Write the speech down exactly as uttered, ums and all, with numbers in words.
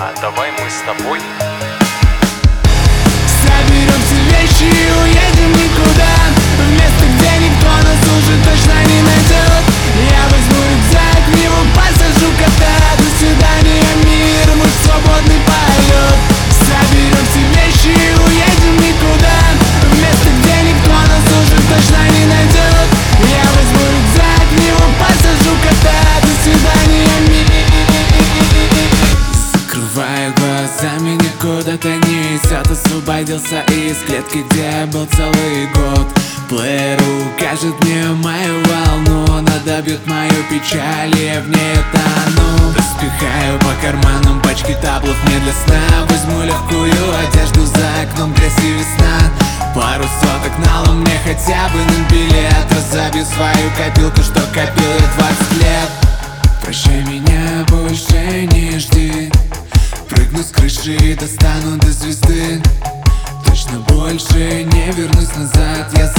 А давай мы с тобой соберем все вещи и уедем никуда, в место, где никто нас уже точно не найдет. Я возьму рюкзак, в него посажу кота. До свидания, мир, мой свободный полет. Соберем все вещи и уедем никуда, в место, где никто нас уже точно не найдет. Я возьму рюкзак, в него посажу кота. До свидания, мир. Закрываю глазами, никуда-то не несет. Освободился из клетки, где я был целый год. Плеер укажет мне мою волну, она добьет мою печаль, и я в ней тону. Распихаю по карманам пачки таблов не для сна. Возьму легкую одежду, за окном грязь и весна. Пару соток налом мне хотя бы на билет. Разобью свою копилку, что копил я двадцать лет. Прощай меня, больше не жди. Прыгну с крыши и достану до звезды. Точно больше не вернусь назад. Я